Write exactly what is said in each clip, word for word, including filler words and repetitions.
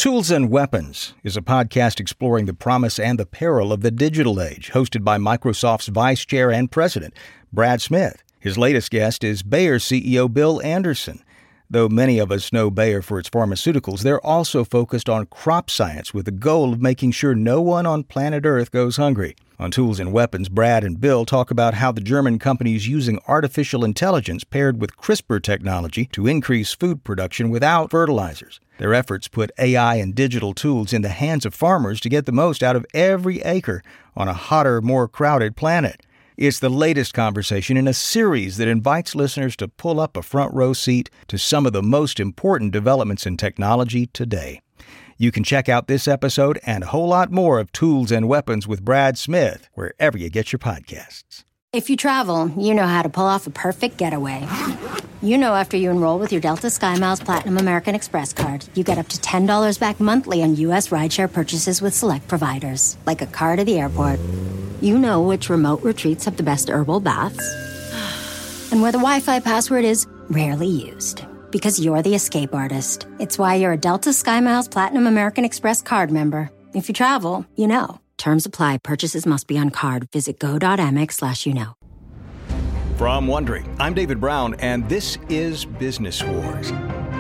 Tools and Weapons is a podcast exploring the promise and the peril of the digital age, hosted by Microsoft's Vice Chair and President, Brad Smith. His latest guest is Bayer C E O Bill Anderson. Though many of us know Bayer for its pharmaceuticals, they're also focused on crop science with the goal of making sure no one on planet Earth goes hungry. On Tools and Weapons, Brad and Bill talk about how the German company is using artificial intelligence paired with CRISPR technology to increase food production without fertilizers. Their efforts put A I and digital tools in the hands of farmers to get the most out of every acre on a hotter, more crowded planet. It's the latest conversation in a series that invites listeners to pull up a front row seat to some of the most important developments in technology today. You can check out this episode and a whole lot more of Tools and Weapons with Brad Smith wherever you get your podcasts. If you travel, you know how to pull off a perfect getaway. You know after you enroll with your Delta SkyMiles Platinum American Express card, you get up to ten dollars back monthly on U S rideshare purchases with select providers, like a car to the airport. You know which remote retreats have the best herbal baths, and where the Wi-Fi password is rarely used. Because you're the escape artist. It's why you're a Delta SkyMiles Platinum American Express card member. If you travel, you know. Terms apply. Purchases must be on card. Visit go.amex slash you know. From Wondery, I'm David Brown, and this is Business Wars.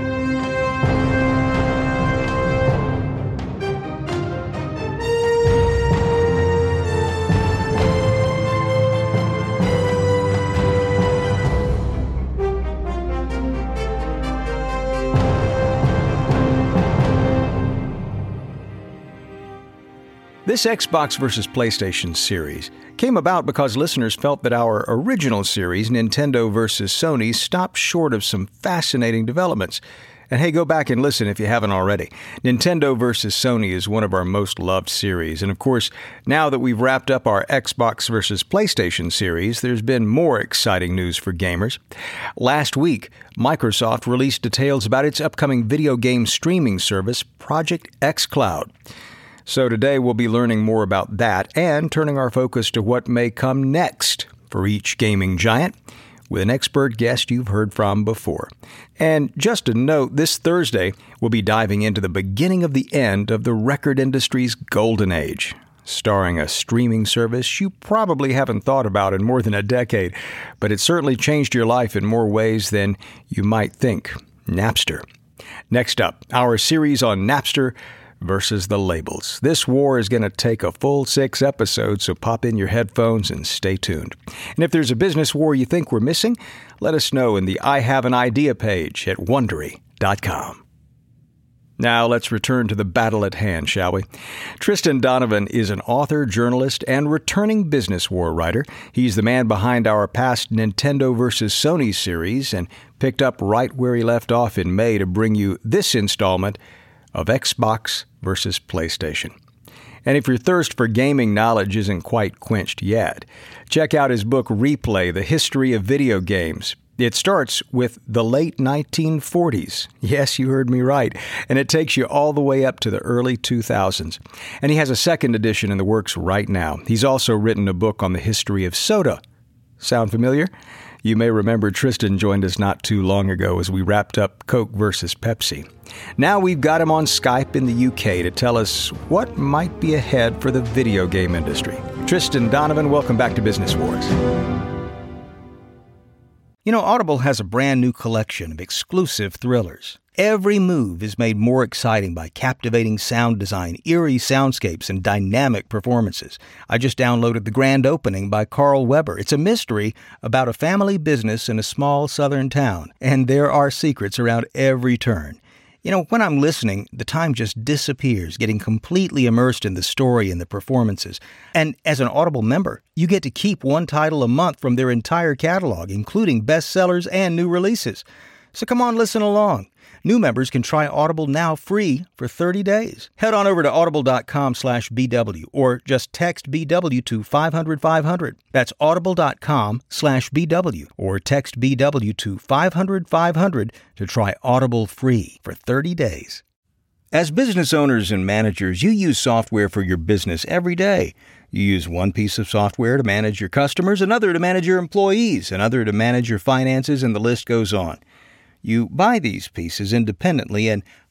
This Xbox versus PlayStation series came about because listeners felt that our original series, Nintendo versus Sony, stopped short of some fascinating developments. And hey, go back and listen if you haven't already. Nintendo versus Sony is one of our most loved series. And of course, now that we've wrapped up our Xbox versus PlayStation series, there's been more exciting news for gamers. Last week, Microsoft released details about its upcoming video game streaming service, Project xCloud. So today we'll be learning more about that and turning our focus to what may come next for each gaming giant with an expert guest you've heard from before. And just a note, this Thursday we'll be diving into the beginning of the end of the record industry's golden age, starring a streaming service you probably haven't thought about in more than a decade, but it certainly changed your life in more ways than you might think. Napster. Next up, our series on Napster versus the labels. This war is going to take a full six episodes, so pop in your headphones and stay tuned. And if there's a business war you think we're missing, let us know in the I Have an Idea page at Wondery dot com. Now let's return to the battle at hand, shall we? Tristan Donovan is an author, journalist, and returning business war writer. He's the man behind our past Nintendo versus Sony series and picked up right where he left off in May to bring you this installment of Xbox versus PlayStation. And if your thirst for gaming knowledge isn't quite quenched yet, check out his book Replay, The History of Video Games. It starts with the late nineteen forties. Yes, you heard me right. And it takes you all the way up to the early two thousands. And he has a second edition in the works right now. He's also written a book on the history of soda. Sound familiar? You may remember Tristan joined us not too long ago as we wrapped up Coke versus Pepsi. Now we've got him on Skype in the U K to tell us what might be ahead for the video game industry. Tristan Donovan, welcome back to Business Wars. You know, Audible has a brand new collection of exclusive thrillers. Every move is made more exciting by captivating sound design, eerie soundscapes, and dynamic performances. I just downloaded The Grand Opening by Carl Weber. It's a mystery about a family business in a small southern town, and there are secrets around every turn. You know, when I'm listening, the time just disappears, getting completely immersed in the story and the performances. And as an Audible member, you get to keep one title a month from their entire catalog, including bestsellers and new releases. So come on, listen along. New members can try Audible now free for thirty days. Head on over to audible.com slash BW or just text B W to five hundred five hundred. That's audible.com slash BW or text B W to five hundred five hundred to try Audible free for thirty days. As business owners and managers, you use software for your business every day. You use one piece of software to manage your customers, another to manage your employees, another to manage your finances, and the list goes on. You buy these pieces independently and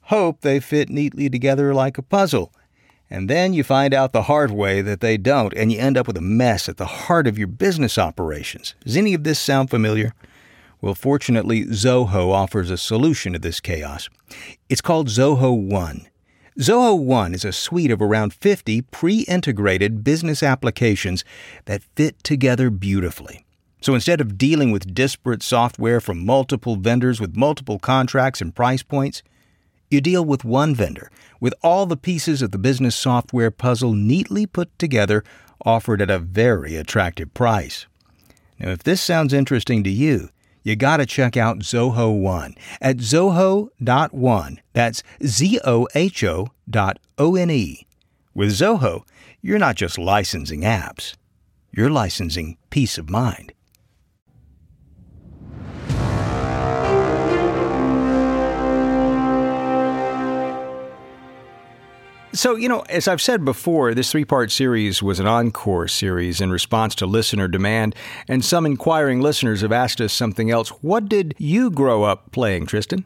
hope they fit neatly together like a puzzle. And then you find out the hard way that they don't, and you end up with a mess at the heart of your business operations. Does any of this sound familiar? Well, fortunately, Zoho offers a solution to this chaos. It's called Zoho One. Zoho One is a suite of around fifty pre-integrated business applications that fit together beautifully. So instead of dealing with disparate software from multiple vendors with multiple contracts and price points, you deal with one vendor, with all the pieces of the business software puzzle neatly put together, offered at a very attractive price. Now, if this sounds interesting to you, you gotta check out Zoho One at zoho dot one. That's Z O H O dot O N E. With Zoho, you're not just licensing apps. You're licensing peace of mind. So, you know, as I've said before, this three-part series was an encore series in response to listener demand, and some inquiring listeners have asked us something else. What did you grow up playing, Tristan?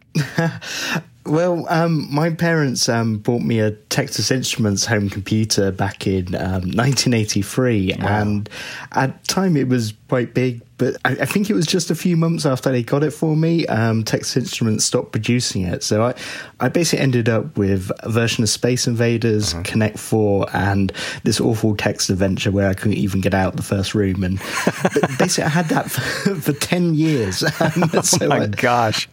Well, um, my parents um, bought me a Texas Instruments home computer back in um, nineteen eighty-three, wow. And at the time it was quite big, but I, I think it was just a few months after they got it for me, um, Texas Instruments stopped producing it. So I, I basically ended up with a version of Space Invaders, uh-huh. Connect Four, and this awful text adventure where I couldn't even get out the first room. And basically I had that for, for ten years. Um, oh so my I, gosh.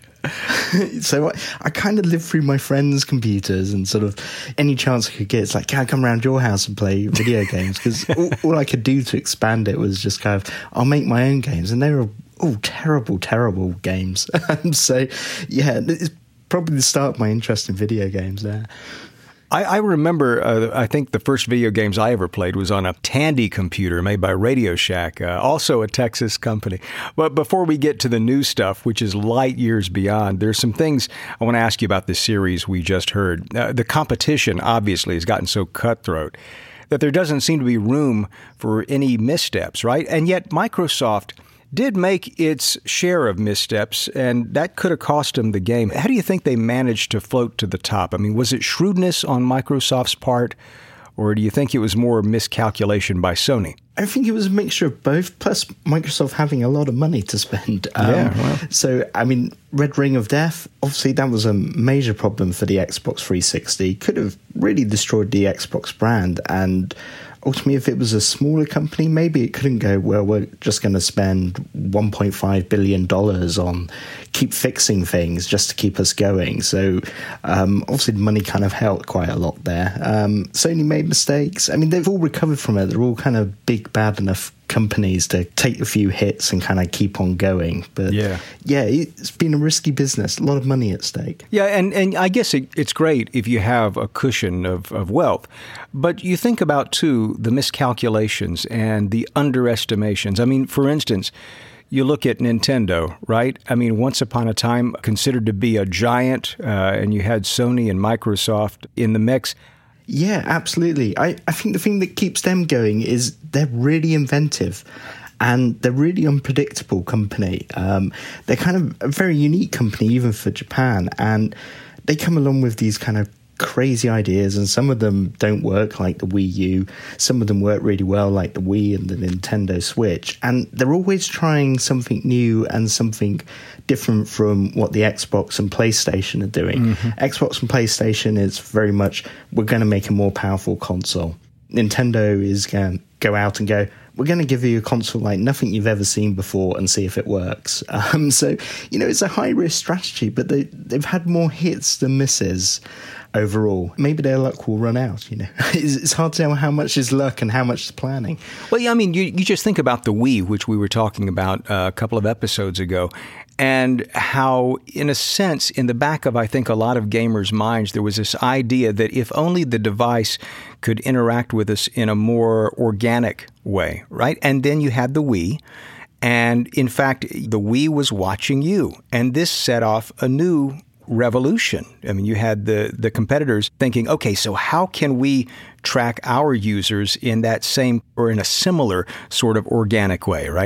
So I, I kind of lived through my friends' computers, and sort of any chance I could get, it's like, can I come around your house and play video games? Because all, all I could do to expand it was just kind of, I'll make my own games. And they were all terrible, terrible games. So, yeah, it's probably the start of my interest in video games there. I, I remember, uh, I think the first video games I ever played was on a Tandy computer made by Radio Shack, uh, also a Texas company. But before we get to the new stuff, which is light years beyond, there's some things I want to ask you about this series we just heard. Uh, the competition, obviously, has gotten so cutthroat that there doesn't seem to be room for any missteps, right? And yet Microsoft did make its share of missteps, and that could have cost them the game. How do you think they managed to float to the top? I mean, was it shrewdness on Microsoft's part, or do you think it was more miscalculation by Sony? I think it was a mixture of both, plus Microsoft having a lot of money to spend. Um, yeah, well. So, I mean, Red Ring of Death, obviously that was a major problem for the Xbox three sixty. Could have really destroyed the Xbox brand, and ultimately, if it was a smaller company, maybe it couldn't go, well, we're just going to spend one point five billion dollars on keep fixing things just to keep us going. So, um, obviously, the money kind of helped quite a lot there. Um, Sony made mistakes. I mean, they've all recovered from it. They're all kind of big, bad enough companies to take a few hits and kind of keep on going. But yeah, yeah it's been a risky business, a lot of money at stake. Yeah, and, and I guess it, it's great if you have a cushion of, of wealth. But you think about, too, the miscalculations and the underestimations. I mean, for instance, you look at Nintendo, right? I mean, once upon a time considered to be a giant, uh, and you had Sony and Microsoft in the mix. Yeah, absolutely. I, I think the thing that keeps them going is they're really inventive, and they're really unpredictable company. Um, they're kind of a very unique company, even for Japan, and they come along with these kind of crazy ideas, and some of them don't work, like the Wii U. Some of them work really well, like the Wii and the Nintendo Switch. And they're always trying something new and something different from what the Xbox and PlayStation are doing. Mm-hmm. Xbox and PlayStation is very much, we're going to make a more powerful console. Nintendo is going to go out and go, we're going to give you a console like nothing you've ever seen before and see if it works. Um, so, you know, it's a high-risk strategy, but they, they've had more hits than misses overall. Maybe their luck will run out, you know. It's, it's hard to know how much is luck and how much is planning. Well, yeah, I mean, you, you just think about the Wii, which we were talking about uh, a couple of episodes ago, and how, in a sense, in the back of, I think, a lot of gamers' minds, there was this idea that if only the device could interact with us in a more organic way, right? And then you had the Wii. And in fact, the Wii was watching you. And this set off a new revolution. I mean, you had the, the competitors thinking, okay, so how can we track our users in that same or in a similar sort of organic way, right?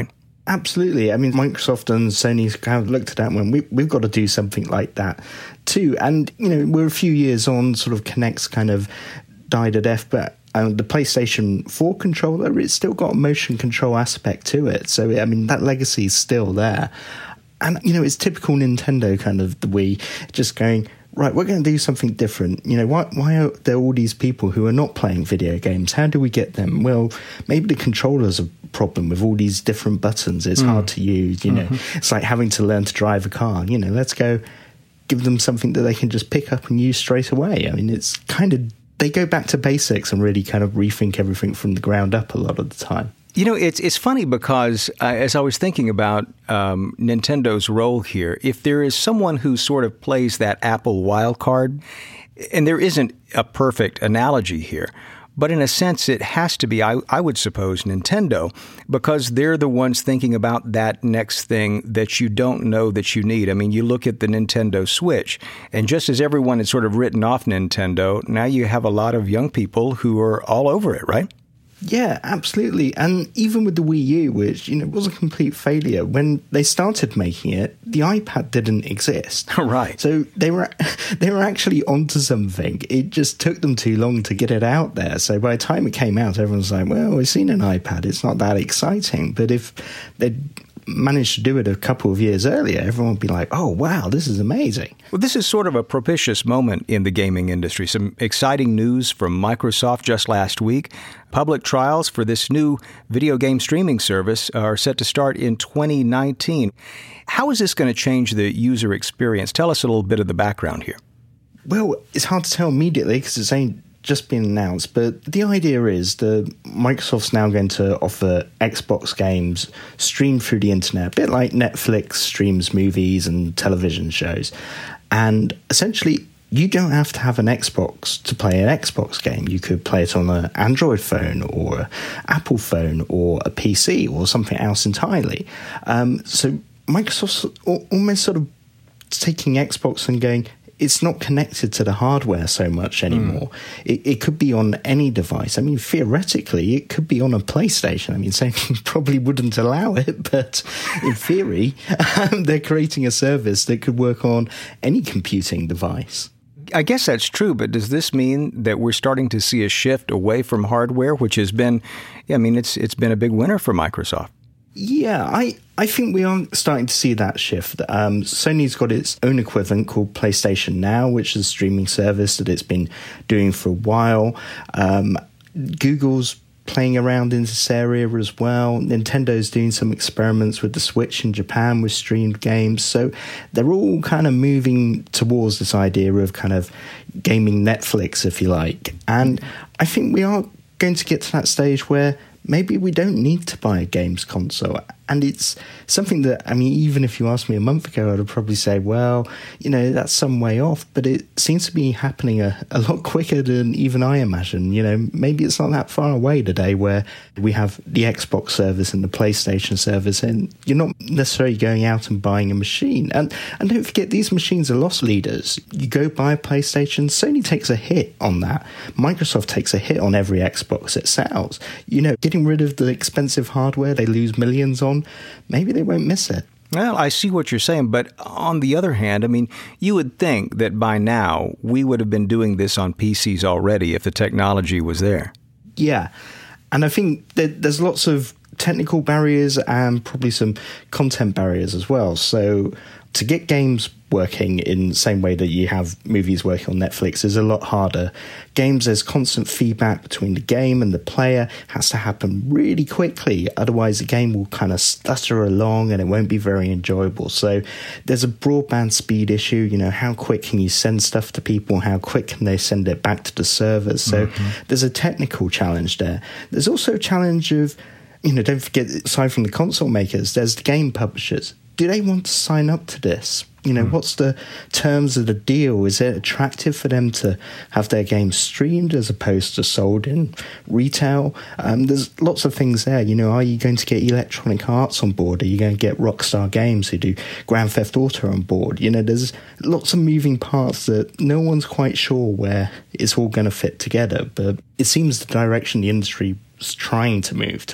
Absolutely. I mean, Microsoft and Sony's kind of looked at that and went, we, we've got to do something like that too. And, you know, we're a few years on, sort of Kinect's kind of died a death, but um, the PlayStation four controller, it's still got a motion control aspect to it. So, I mean, that legacy is still there. And, you know, it's typical Nintendo kind of the Wii, just going, right, we're going to do something different. You know, why why are there all these people who are not playing video games? How do we get them? Well, maybe the controller's a problem with all these different buttons. It's mm. hard to use, you know. Mm-hmm. It's like having to learn to drive a car. You know, let's go give them something that they can just pick up and use straight away. I mean, it's kind of, they go back to basics and really kind of rethink everything from the ground up a lot of the time. You know, it's it's funny because uh, as I was thinking about um, Nintendo's role here, if there is someone who sort of plays that Apple wild card, and there isn't a perfect analogy here, but in a sense it has to be, I, I would suppose, Nintendo, because they're the ones thinking about that next thing that you don't know that you need. I mean, you look at the Nintendo Switch, and just as everyone had sort of written off Nintendo, now you have a lot of young people who are all over it, right? Yeah, absolutely. And even with the Wii U, which, you know, was a complete failure, when they started making it, the iPad didn't exist. Right. So they were they were actually onto something. It just took them too long to get it out there. So by the time it came out, everyone's like, well, we've seen an iPad. It's not that exciting. But if they'd managed to do it a couple of years earlier, everyone would be like, oh, wow, this is amazing. Well, this is sort of a propitious moment in the gaming industry. Some exciting news from Microsoft just last week. Public trials for this new video game streaming service are set to start in twenty nineteen. How is this going to change the user experience? Tell us a little bit of the background here. Well, it's hard to tell immediately because it's only just been announced, but the idea is that Microsoft's now going to offer Xbox games streamed through the internet, a bit like Netflix streams movies and television shows. And essentially, you don't have to have an Xbox to play an Xbox game. You could play it on an Android phone or an Apple phone or a P C or something else entirely. Um, so Microsoft's almost sort of taking Xbox and going, it's not connected to the hardware so much anymore. Mm. It, it could be on any device. I mean, theoretically, it could be on a PlayStation. I mean, Sony probably wouldn't allow it, but in theory, um, they're creating a service that could work on any computing device. I guess that's true, but does this mean that we're starting to see a shift away from hardware, which has been, yeah, I mean, it's it's been a big winner for Microsoft? Yeah, I, I think we are starting to see that shift. Um, Sony's got its own equivalent called PlayStation Now, which is a streaming service that it's been doing for a while. Um, Google's playing around in this area as well. Nintendo's doing some experiments with the Switch in Japan with streamed games. So they're all kind of moving towards this idea of kind of gaming Netflix, if you like. And I think we are going to get to that stage where maybe we don't need to buy a games console. And it's something that, I mean, even if you asked me a month ago, I would probably say, well, you know, that's some way off. But it seems to be happening a, a lot quicker than even I imagine. You know, maybe it's not that far away today where we have the Xbox service and the PlayStation service, and you're not necessarily going out and buying a machine. And, and don't forget, these machines are loss leaders. You go buy a PlayStation, Sony takes a hit on that. Microsoft takes a hit on every Xbox it sells. You know, getting rid of the expensive hardware they lose millions on, maybe they won't miss it. Well, I see what you're saying, but on the other hand, I mean, you would think that by now we would have been doing this on P Cs already if the technology was there. Yeah, and I think that there's lots of technical barriers and probably some content barriers as well. So to get games working in the same way that you have movies working on Netflix is a lot harder. Games, there's constant feedback between the game and the player. It has to happen really quickly. Otherwise, the game will kind of stutter along and it won't be very enjoyable. So there's a broadband speed issue. You know, how quick can you send stuff to people? How quick can they send it back to the servers? So mm-hmm. there's a technical challenge there. There's also a challenge of, you know, don't forget, aside from the console makers, there's the game publishers. Do they want to sign up to this? You know, mm. what's the terms of the deal? Is it attractive for them to have their games streamed as opposed to sold in retail? Um, there's lots of things there. You know, are you going to get Electronic Arts on board? Are you going to get Rockstar Games who do Grand Theft Auto on board? You know, there's lots of moving parts that no one's quite sure where it's all going to fit together. But it seems the direction the industry is trying to move to.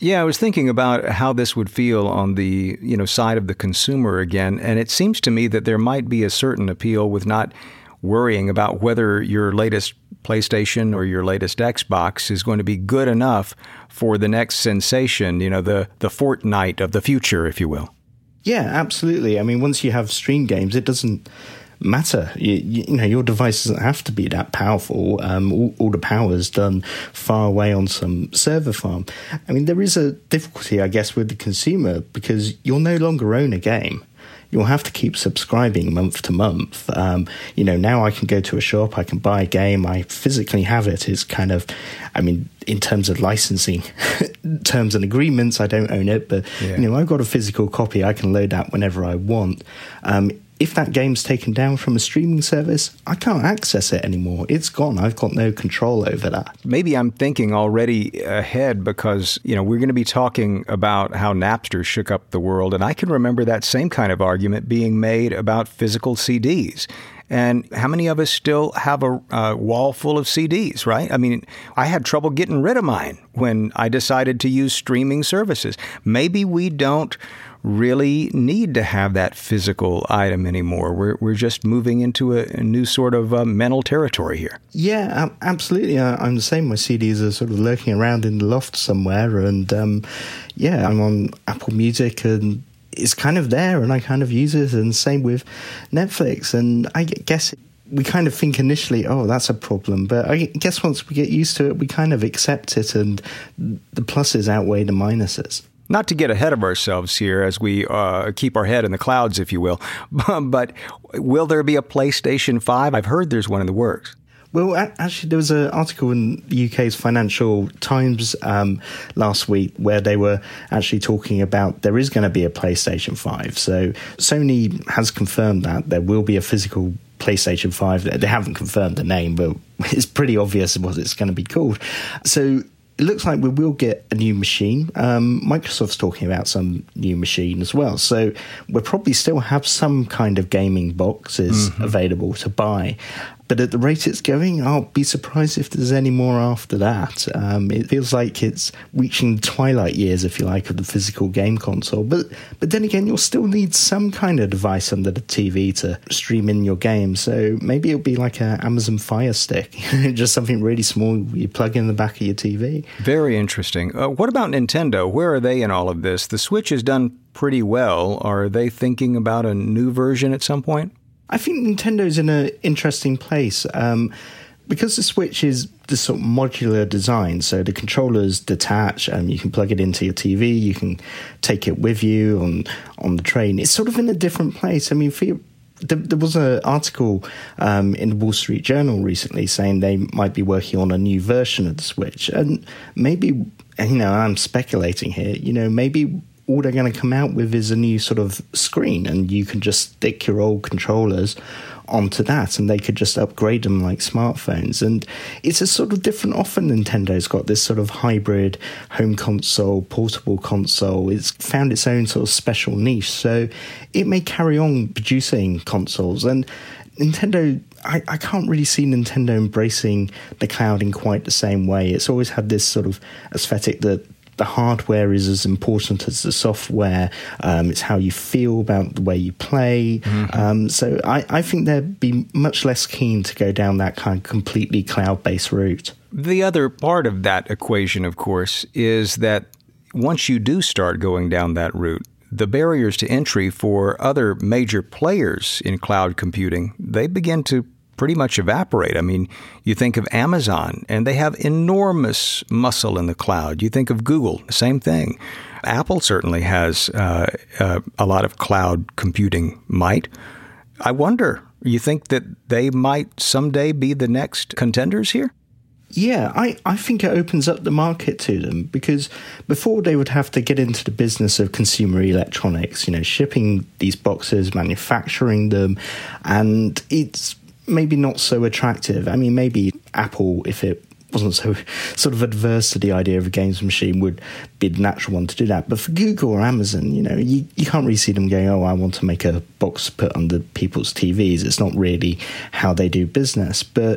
Yeah, I was thinking about how this would feel on the, you know, side of the consumer again, and it seems to me that there might be a certain appeal with not worrying about whether your latest PlayStation or your latest Xbox is going to be good enough for the next sensation, you know, the, the Fortnite of the future, if you will. Yeah, absolutely. I mean, once you have stream games, it doesn't matter. You, you know, your device doesn't have to be that powerful. Um, all, all the power is done far away on some server farm. I mean, there is a difficulty, I guess, with the consumer because you'll no longer own a game. You'll have to keep subscribing month to month. Um, you know, now I can go to a shop, I can buy a game, I physically have it. It's kind of, I mean, in terms of licensing terms and agreements, I don't own it, but, yeah. you know, I've got a physical copy. I can load that whenever I want. Um, if that game's taken down from a streaming service, I can't access it anymore. It's gone. I've got no control over that. Maybe I'm thinking already ahead because, you know, we're going to be talking about how Napster shook up the world. And I can remember that same kind of argument being made about physical C Ds. And how many of us still have a uh, wall full of C Ds, right? I mean, I had trouble getting rid of mine when I decided to use streaming services. Maybe we don't really need to have that physical item anymore. We're we're just moving into a, a new sort of uh, mental territory here. Yeah, absolutely. I, I'm the same. My C Ds are sort of lurking around in the loft somewhere. And um, yeah, I'm on Apple Music and it's kind of there and I kind of use it. And same with Netflix. And I guess we kind of think initially, oh, that's a problem. But I guess once we get used to it, we kind of accept it and the pluses outweigh the minuses. Not to get ahead of ourselves here as we uh, keep our head in the clouds, if you will, but will there be a PlayStation five? I've heard there's one in the works. Well, actually, there was an article in the U K's Financial Times um, last week where they were actually talking about there is going to be a PlayStation five. So Sony has confirmed that there will be a physical PlayStation five. They haven't confirmed the name, but it's pretty obvious what it's going to be called. So it looks like we will get a new machine. Um, Microsoft's talking about some new machine as well. So we'll probably still have some kind of gaming boxes mm-hmm. available to buy. But at the rate it's going, I'll be surprised if there's any more after that. Um, it feels like it's reaching the twilight years, if you like, of the physical game console. But but then again, you'll still need some kind of device under the T V to stream in your game. So maybe it'll be like an Amazon Fire Stick, just something really small you plug in the back of your T V. Very interesting. Uh, what about Nintendo? Where are they in all of this? The Switch has done pretty well. Are they thinking about a new version at some point? I think Nintendo's in an interesting place um, because the Switch is the sort of modular design. So the controllers detach and you can plug it into your T V. You can take it with you on, on the train. It's sort of in a different place. I mean, for you, there, there was an article um, in the Wall Street Journal recently saying they might be working on a new version of the Switch. And maybe, you know, I'm speculating here, you know, maybe all they're going to come out with is a new sort of screen and you can just stick your old controllers onto that and they could just upgrade them like smartphones. And it's a sort of different offer. Nintendo's got this sort of hybrid home console, portable console. It's found its own sort of special niche. So it may carry on producing consoles. And Nintendo, I, I can't really see Nintendo embracing the cloud in quite the same way. It's always had this sort of aesthetic that the hardware is as important as the software. Um, it's how you feel about the way you play. Mm-hmm. Um, so I, I think they'd be much less keen to go down that kind of completely cloud-based route. The other part of that equation, of course, is that once you do start going down that route, the barriers to entry for other major players in cloud computing, they begin to pretty much evaporate. I mean, you think of Amazon, and they have enormous muscle in the cloud. You think of Google, same thing. Apple certainly has uh, uh, a lot of cloud computing might. I wonder, you think that they might someday be the next contenders here? Yeah, I, I think it opens up the market to them because before they would have to get into the business of consumer electronics, you know, shipping these boxes, manufacturing them, and it's maybe not so attractive. I mean, maybe Apple, if it wasn't so sort of adverse to the idea of a games machine, would be the natural one to do that. But for Google or Amazon, you know, you, you can't really see them going, oh, I want to make a box put under people's T Vs. It's not really how they do business. But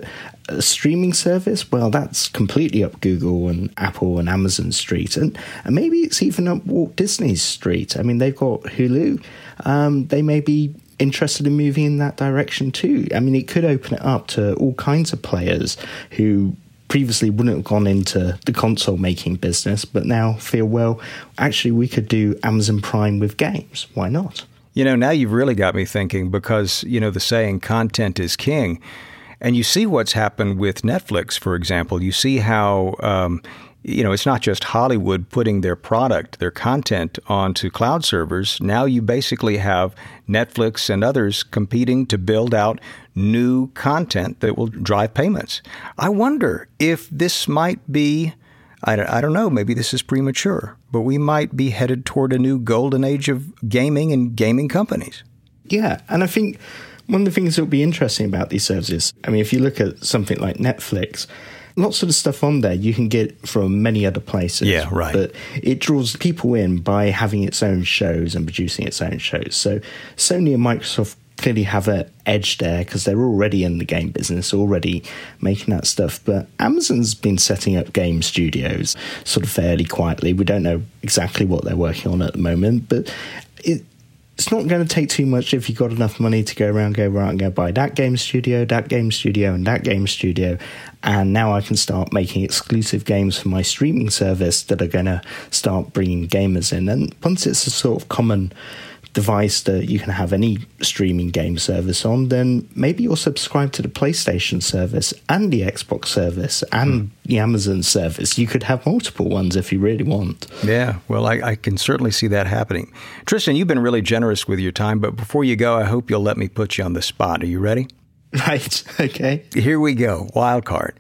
A streaming service? Well, that's completely up Google and Apple and Amazon street. And, and maybe it's even up Walt Disney's street. I mean, they've got Hulu. Um, they may be interested in moving in that direction too. I mean, it could open it up to all kinds of players who previously wouldn't have gone into the console making business, but now feel, well, actually we could do Amazon Prime with games. Why not? You know, now you've really got me thinking, because, you know, the saying content is king. And you see what's happened with Netflix, for example. You see how, um, you know, it's not just Hollywood putting their product, their content onto cloud servers. Now you basically have Netflix and others competing to build out new content that will drive payments. I wonder if this might be, I don't, I don't know, maybe this is premature, but we might be headed toward a new golden age of gaming and gaming companies. Yeah, and I think one of the things that will be interesting about these services, I mean, if you look at something like Netflix, lots of the stuff on there you can get from many other places. Yeah, right. But it draws people in by having its own shows and producing its own shows. So Sony and Microsoft clearly have an edge there because they're already in the game business, already making that stuff. But Amazon's been setting up game studios sort of fairly quietly. We don't know exactly what they're working on at the moment, but it It's not going to take too much if you've got enough money to go around, go around and go buy that game studio, that game studio, and that game studio. And now I can start making exclusive games for my streaming service that are going to start bringing gamers in. And once it's a sort of common device that you can have any streaming game service on, then maybe you'll subscribe to the PlayStation service and the Xbox service and mm. the Amazon service. You could have multiple ones if you really want. Yeah, well, I, I can certainly see that happening. Tristan, you've been really generous with your time, but before you go, I hope you'll let me put you on the spot. Are you ready? Right, okay. Here we go, wild card.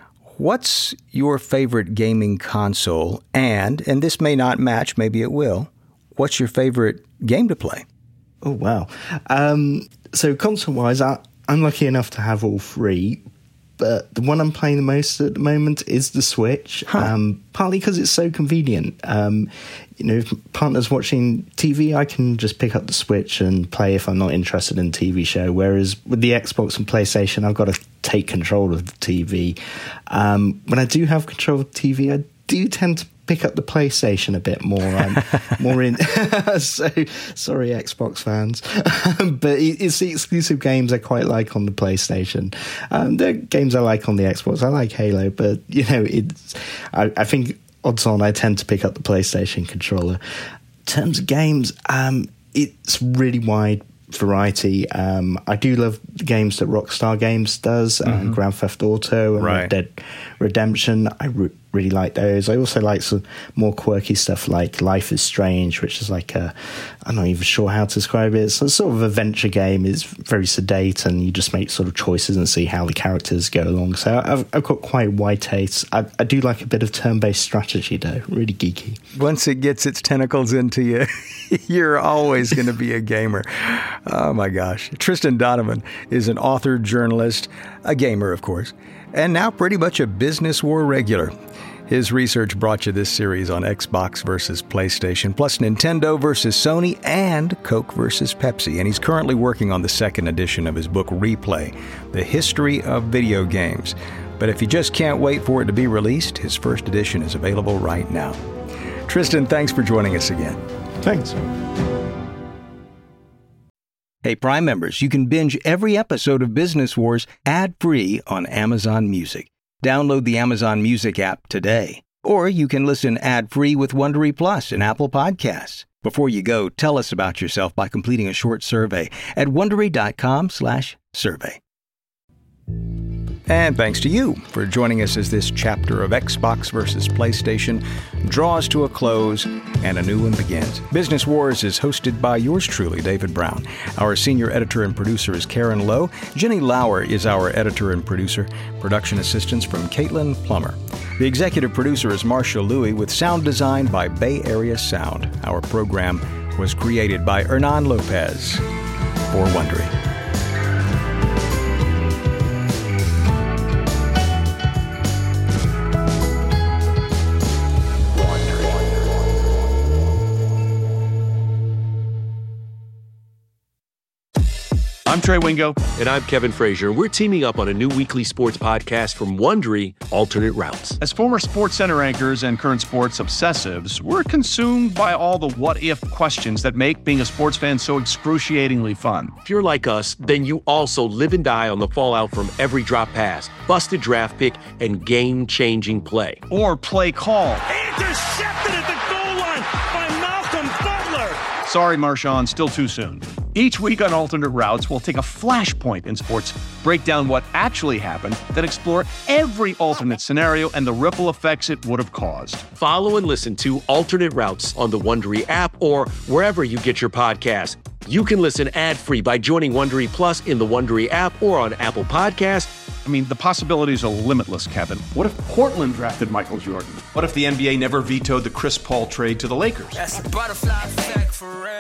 What's your favorite gaming console? And, and this may not match, maybe it will, what's your favorite game to play? Oh, wow. Um, so console-wise, I, I'm lucky enough to have all three, but the one I'm playing the most at the moment is the Switch, huh. um, partly because it's so convenient. Um, you know, if partner's watching T V, I can just pick up the Switch and play if I'm not interested in a T V show, whereas with the Xbox and PlayStation, I've got to take control of the T V. Um, when I do have control of the T V, I do tend to pick up the PlayStation a bit more. I'm more in. so sorry, Xbox fans, but it's the exclusive games I quite like on the PlayStation. Um, the games I like on the Xbox, I like Halo, but you know, it's. I, I think odds on I tend to pick up the PlayStation controller. In terms of games, um, it's really wide variety. Um, I do love the games that Rockstar Games does, mm-hmm. uh, Grand Theft Auto and right. Red Dead Redemption. I re- really like those. I also like some more quirky stuff like Life is Strange, which is like a, I'm not even sure how to describe it. It's a sort of adventure game. It's very sedate and you just make sort of choices and see how the characters go along. So I've, I've got quite wide tastes. I, I do like a bit of turn-based strategy though, really geeky. Once it gets its tentacles into you, you're always going to be a gamer. Oh my gosh. Tristan Donovan is an author, journalist, a gamer of course, and now pretty much a Business War regular. His research brought you this series on Xbox versus PlayStation, plus Nintendo versus Sony and Coke versus Pepsi. And he's currently working on the second edition of his book, Replay, The History of Video Games. But if you just can't wait for it to be released, his first edition is available right now. Tristan, thanks for joining us again. Thanks. Hey, Prime members, you can binge every episode of Business Wars ad-free on Amazon Music. Download the Amazon Music app today. Or you can listen ad-free with Wondery Plus and Apple Podcasts. Before you go, tell us about yourself by completing a short survey at Wondery.com slash survey. And thanks to you for joining us as this chapter of Xbox versus PlayStation draws to a close and a new one begins. Business Wars is hosted by yours truly, David Brown. Our senior editor and producer is Karen Lowe. Jenny Lauer is our editor and producer. Production assistance from Caitlin Plummer. The executive producer is Marcia Louie with sound design by Bay Area Sound. Our program was created by Hernan Lopez for Wondery. I'm Trey Wingo. And I'm Kevin Frazier. We're teaming up on a new weekly sports podcast from Wondery, Alternate Routes. As former SportsCenter anchors and current sports obsessives, we're consumed by all the what-if questions that make being a sports fan so excruciatingly fun. If you're like us, then you also live and die on the fallout from every drop pass, busted draft pick, and game-changing play. Or play call. Intercepted at the goal line by Malcolm Butler. Sorry, Marshawn, still too soon. Each week on Alternate Routes, we'll take a flashpoint in sports, break down what actually happened, then explore every alternate scenario and the ripple effects it would have caused. Follow and listen to Alternate Routes on the Wondery app or wherever you get your podcasts. You can listen ad-free by joining Wondery Plus in the Wondery app or on Apple Podcasts. I mean, the possibilities are limitless, Kevin. What if Portland drafted Michael Jordan? What if the N B A never vetoed the Chris Paul trade to the Lakers? That's a butterfly effect for real.